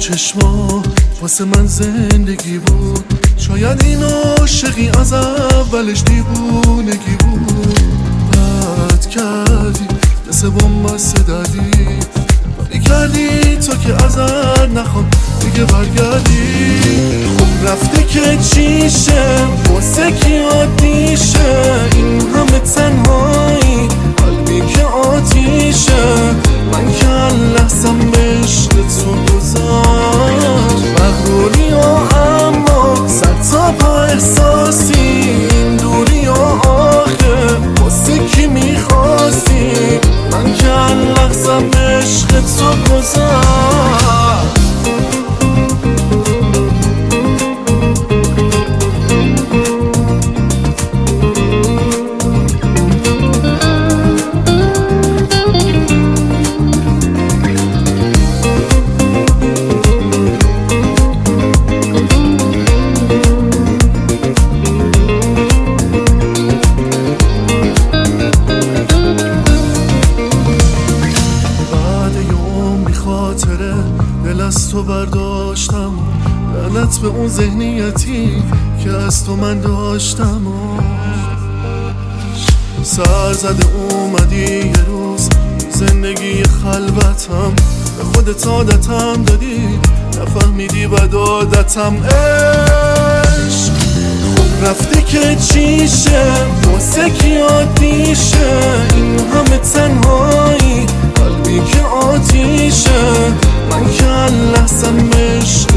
چشما واسه من زندگی بود، شاید این عاشقی از اولش دیوونگی بود. بد کردی مثل بومبست دادی، باری کردی تو که ازت نخوام دیگه برگردی. خب رفته که چیشه واسه کی عادیشه، این همه تنهایی قلبی که آتیشه. من که لحظم به عشق تو گذاشت، مغروری و اما سر تا پا احساسی. این دوری و آخه واسه کی میخواستی، من که لحظم به عشق تو گذاشت. دل از تو برداشتم، لعنت به اون ذهنیتی که از تو من داشتم. سر زده اومدی یه روز زندگی خلوتم، به خودت عادتم دادی نفهمیدی بد عادتم. عشق خب رفته که چیشه واسه کی عادیشه، این همه تنهایی قلبی که آتیشه. من که لحظم عشق